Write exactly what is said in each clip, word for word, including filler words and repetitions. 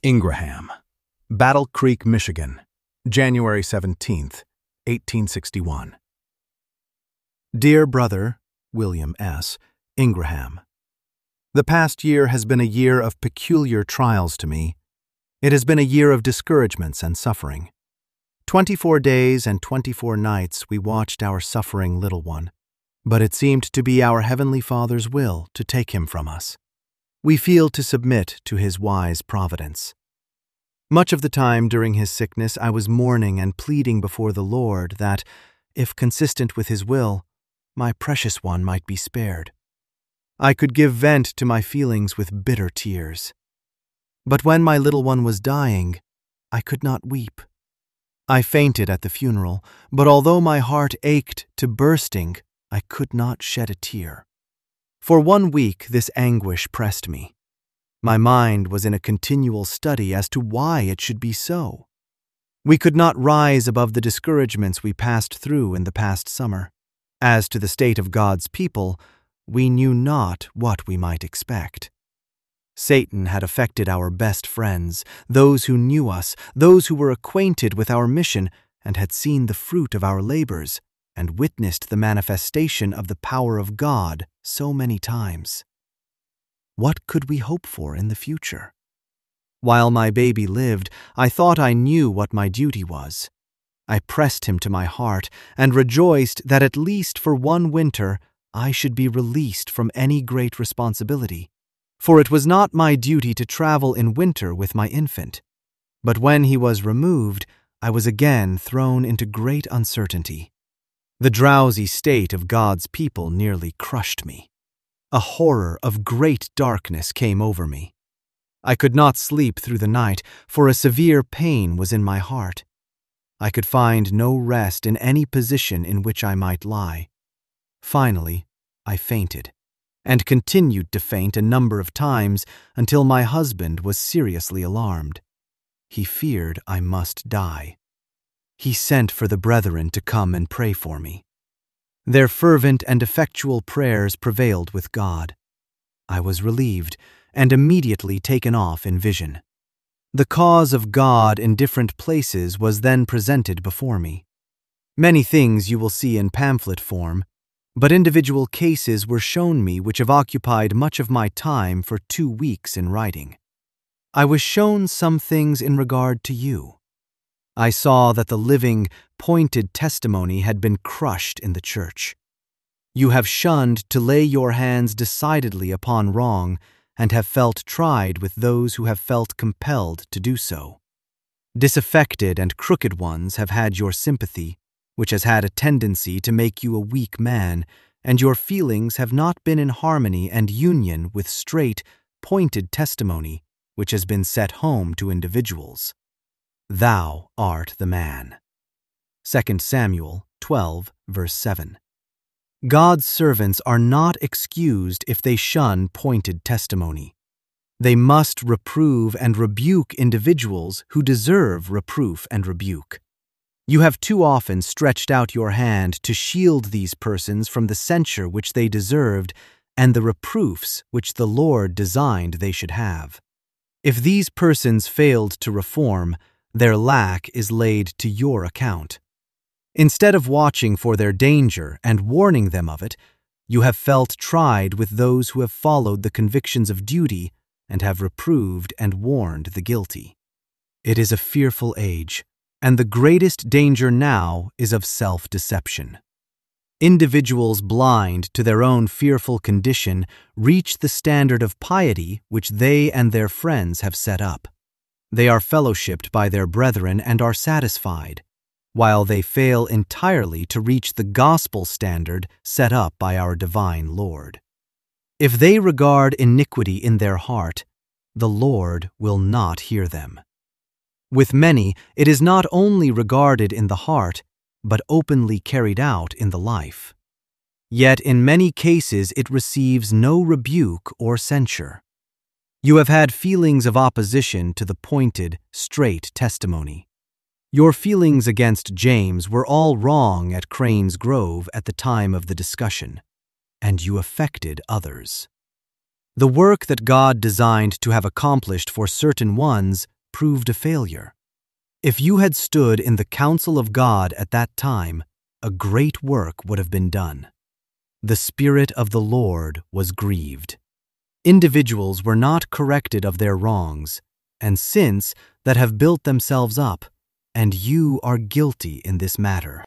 Ingraham, Battle Creek, Michigan, January seventeenth, eighteen sixty-one. Dear Brother William S. Ingraham, the past year has been a year of peculiar trials to me. It has been a year of discouragements and suffering. Twenty-four days and twenty-four nights we watched our suffering little one, but it seemed to be our Heavenly Father's will to take him from us. We feel to submit to his wise providence. Much of the time during his sickness I was mourning and pleading before the Lord that, if consistent with his will, my precious one might be spared. I could give vent to my feelings with bitter tears. But when my little one was dying, I could not weep. I fainted at the funeral, but although my heart ached to bursting, I could not shed a tear. For one week this anguish pressed me. My mind was in a continual study as to why it should be so. We could not rise above the discouragements we passed through in the past summer. As to the state of God's people, we knew not what we might expect. Satan had affected our best friends, those who knew us, those who were acquainted with our mission and had seen the fruit of our labors, and witnessed the manifestation of the power of God so many times. What could we hope for in the future? While my baby lived, I thought I knew what my duty was. I pressed him to my heart and rejoiced that at least for one winter I should be released from any great responsibility, for it was not my duty to travel in winter with my infant. But when he was removed, I was again thrown into great uncertainty. The drowsy state of God's people nearly crushed me. A horror of great darkness came over me. I could not sleep through the night, for a severe pain was in my heart. I could find no rest in any position in which I might lie. Finally, I fainted, and continued to faint a number of times until my husband was seriously alarmed. He feared I must die. He sent for the brethren to come and pray for me. Their fervent and effectual prayers prevailed with God. I was relieved and immediately taken off in vision. The cause of God in different places was then presented before me. Many things you will see in pamphlet form, but individual cases were shown me which have occupied much of my time for two weeks in writing. I was shown some things in regard to you. I saw that the living, pointed testimony had been crushed in the church. You have shunned to lay your hands decidedly upon wrong, and have felt tried with those who have felt compelled to do so. Disaffected and crooked ones have had your sympathy, which has had a tendency to make you a weak man, and your feelings have not been in harmony and union with straight, pointed testimony, which has been set home to individuals. Thou art the man. Second Samuel twelve, verse seven. God's servants are not excused if they shun pointed testimony. They must reprove and rebuke individuals who deserve reproof and rebuke. You have too often stretched out your hand to shield these persons from the censure which they deserved and the reproofs which the Lord designed they should have. If these persons failed to reform, their lack is laid to your account. Instead of watching for their danger and warning them of it, you have felt tried with those who have followed the convictions of duty and have reproved and warned the guilty. It is a fearful age, and the greatest danger now is of self-deception. Individuals blind to their own fearful condition reach the standard of piety which they and their friends have set up. They are fellowshipped by their brethren and are satisfied, while they fail entirely to reach the gospel standard set up by our divine Lord. If they regard iniquity in their heart, the Lord will not hear them. With many, it is not only regarded in the heart, but openly carried out in the life. Yet in many cases it receives no rebuke or censure. You have had feelings of opposition to the pointed, straight testimony. Your feelings against James were all wrong at Crane's Grove at the time of the discussion, and you affected others. The work that God designed to have accomplished for certain ones proved a failure. If you had stood in the counsel of God at that time, a great work would have been done. The Spirit of the Lord was grieved. Individuals were not corrected of their wrongs, and sins that have built themselves up, and you are guilty in this matter.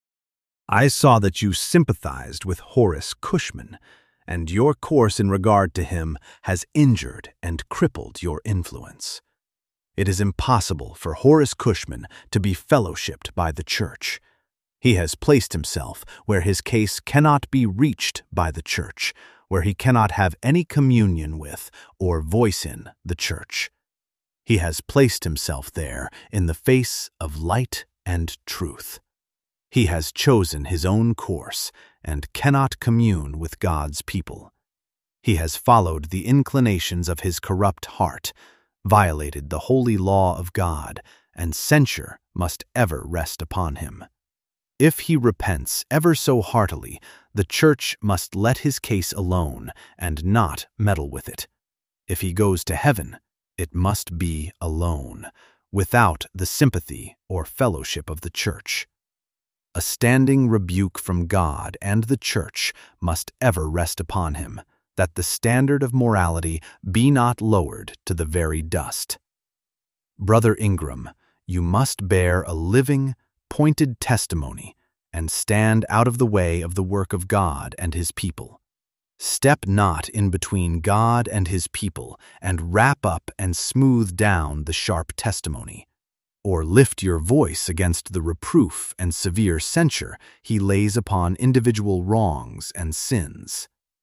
I saw that you sympathized with Horace Cushman, and your course in regard to him has injured and crippled your influence. It is impossible for Horace Cushman to be fellowshipped by the Church. He has placed himself where his case cannot be reached by the Church, where he cannot have any communion with or voice in the Church. He has placed himself there in the face of light and truth. He has chosen his own course and cannot commune with God's people. He has followed the inclinations of his corrupt heart, violated the holy law of God, and censure must ever rest upon him. If he repents ever so heartily, the Church must let his case alone and not meddle with it. If he goes to heaven, it must be alone, without the sympathy or fellowship of the Church. A standing rebuke from God and the Church must ever rest upon him, that the standard of morality be not lowered to the very dust. Brother Ingram, you must bear a living, pointed testimony and stand out of the way of the work of God and his people. Step not in between God and his people and wrap up and smooth down the sharp testimony, or lift your voice against the reproof and severe censure he lays upon individual wrongs and sins.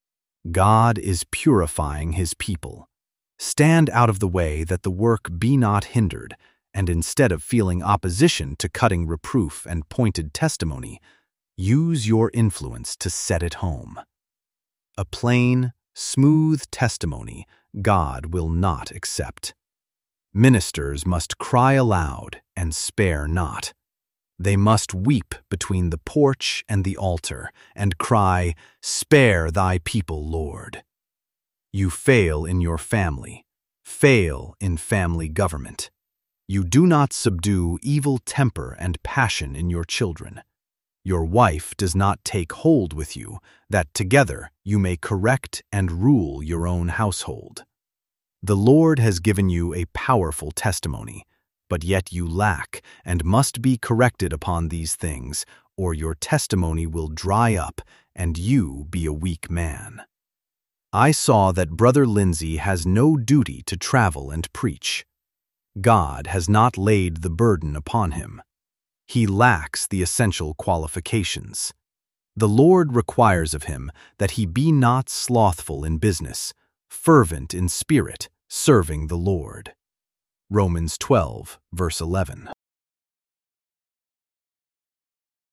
God is purifying his people. Stand out of the way that the work be not hindered, and instead of feeling opposition to cutting reproof and pointed testimony, use your influence to set it home. A plain, smooth testimony God will not accept. Ministers must cry aloud and spare not. They must weep between the porch and the altar and cry, "Spare thy people, Lord." You fail in your family, fail in family government. You do not subdue evil temper and passion in your children. Your wife does not take hold with you, that together you may correct and rule your own household. The Lord has given you a powerful testimony, but yet you lack and must be corrected upon these things, or your testimony will dry up and you be a weak man. I saw that Brother Lindsay has no duty to travel and preach. God has not laid the burden upon him. He lacks the essential qualifications. The Lord requires of him that he be not slothful in business, fervent in spirit, serving the Lord. Romans twelve, verse eleven.